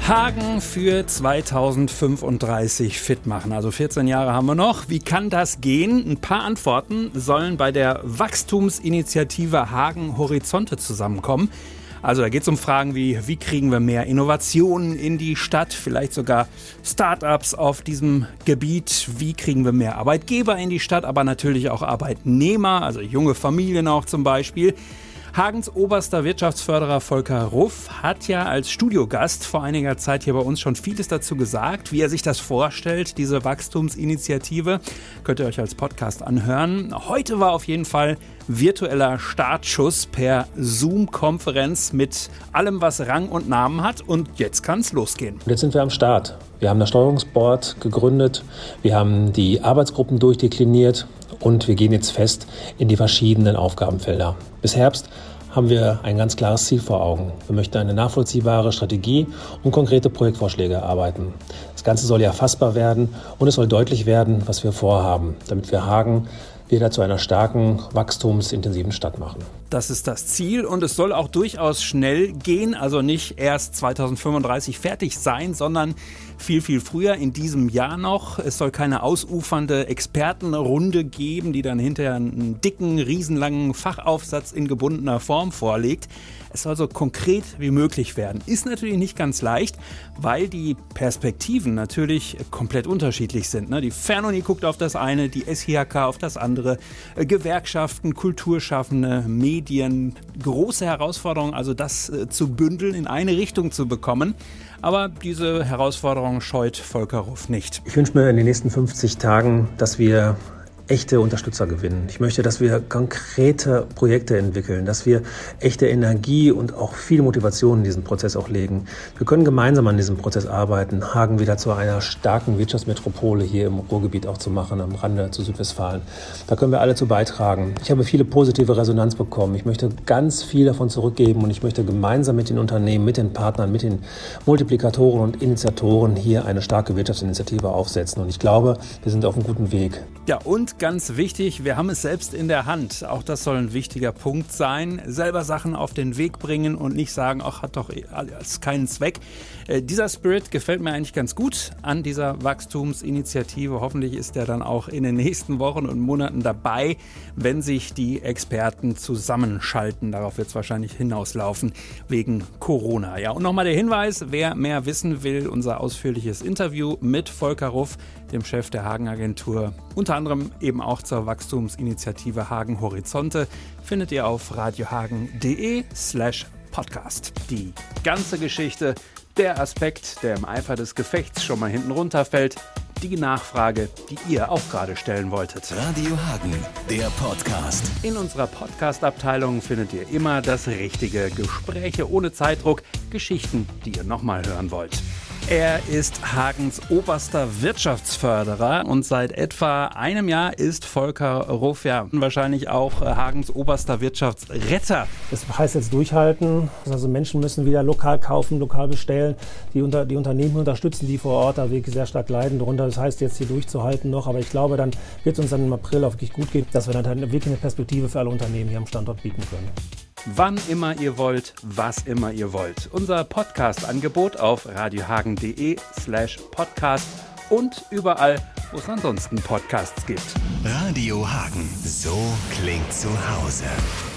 Hagen für 2035 fit machen. Also 14 Jahre haben wir noch. Wie kann das gehen? Ein paar Antworten sollen bei der Wachstumsinitiative Hagen Horizonte zusammenkommen. Also da geht es um Fragen wie kriegen wir mehr Innovationen in die Stadt, vielleicht sogar Start-ups auf diesem Gebiet, wie kriegen wir mehr Arbeitgeber in die Stadt, aber natürlich auch Arbeitnehmer, also junge Familien auch zum Beispiel. Hagens oberster Wirtschaftsförderer Volker Ruff hat ja als Studiogast vor einiger Zeit hier bei uns schon vieles dazu gesagt, wie er sich das vorstellt, diese Wachstumsinitiative. Könnt ihr euch als Podcast anhören. Heute war auf jeden Fall virtueller Startschuss per Zoom-Konferenz mit allem, was Rang und Namen hat. Und jetzt kann es losgehen. Und jetzt sind wir am Start. Wir haben das Steuerungsboard gegründet, wir haben die Arbeitsgruppen durchdekliniert und wir gehen jetzt fest in die verschiedenen Aufgabenfelder. Bis Herbst haben wir ein ganz klares Ziel vor Augen. Wir möchten eine nachvollziehbare Strategie und konkrete Projektvorschläge erarbeiten. Das Ganze soll ja fassbar werden und es soll deutlich werden, was wir vorhaben, damit wir Hagen wieder zu einer starken, wachstumsintensiven Stadt machen. Das ist das Ziel und es soll auch durchaus schnell gehen, also nicht erst 2035 fertig sein, sondern viel, viel früher in diesem Jahr noch. Es soll keine ausufernde Expertenrunde geben, die dann hinterher einen dicken, riesenlangen Fachaufsatz in gebundener Form vorlegt. Es soll so konkret wie möglich werden. Ist natürlich nicht ganz leicht, weil die Perspektiven natürlich komplett unterschiedlich sind. Die Fernuni guckt auf das eine, die SIHK auf das andere, Gewerkschaften, Kulturschaffende, Medien. Große Herausforderung, also das zu bündeln, in eine Richtung zu bekommen. Aber diese Herausforderung scheut Volker Ruff nicht. Ich wünsche mir in den nächsten 50 Tagen, dass wir echte Unterstützer gewinnen. Ich möchte, dass wir konkrete Projekte entwickeln, dass wir echte Energie und auch viel Motivation in diesen Prozess auch legen. Wir können gemeinsam an diesem Prozess arbeiten, Hagen wieder zu einer starken Wirtschaftsmetropole hier im Ruhrgebiet auch zu machen, am Rande zu Südwestfalen. Da können wir alle zu beitragen. Ich habe viele positive Resonanz bekommen. Ich möchte ganz viel davon zurückgeben und ich möchte gemeinsam mit den Unternehmen, mit den Partnern, mit den Multiplikatoren und Initiatoren hier eine starke Wirtschaftsinitiative aufsetzen. Und ich glaube, wir sind auf einem guten Weg. Ja, und ganz wichtig, wir haben es selbst in der Hand. Auch das soll ein wichtiger Punkt sein. Selber Sachen auf den Weg bringen und nicht sagen, ach, hat doch alles keinen Zweck. Dieser Spirit gefällt mir eigentlich ganz gut an dieser Wachstumsinitiative. Hoffentlich ist er dann auch in den nächsten Wochen und Monaten dabei, wenn sich die Experten zusammenschalten. Darauf wird es wahrscheinlich hinauslaufen wegen Corona. Ja, und nochmal der Hinweis, wer mehr wissen will, unser ausführliches Interview mit Volker Ruff, dem Chef der Hagen-Agentur, unter anderem eben auch zur Wachstumsinitiative Hagen Horizonte, findet ihr auf radiohagen.de/podcast. Die ganze Geschichte, der Aspekt, der im Eifer des Gefechts schon mal hinten runterfällt, die Nachfrage, die ihr auch gerade stellen wolltet. Radio Hagen, der Podcast. In unserer Podcast-Abteilung findet ihr immer das Richtige. Gespräche ohne Zeitdruck, Geschichten, die ihr nochmal hören wollt. Er ist Hagens oberster Wirtschaftsförderer und seit etwa einem Jahr ist Volker Ruff ja wahrscheinlich auch Hagens oberster Wirtschaftsretter. Das heißt jetzt durchhalten, also Menschen müssen wieder lokal kaufen, lokal bestellen, die Unternehmen unterstützen, die vor Ort da wirklich sehr stark leiden darunter. Das heißt jetzt hier durchzuhalten noch, aber ich glaube, dann wird es uns dann im April auch wirklich gut gehen, dass wir dann halt wirklich eine Perspektive für alle Unternehmen hier am Standort bieten können. Wann immer ihr wollt, was immer ihr wollt. Unser Podcast-Angebot auf radiohagen.de/podcast und überall, wo es ansonsten Podcasts gibt. Radio Hagen, so klingt zu Hause.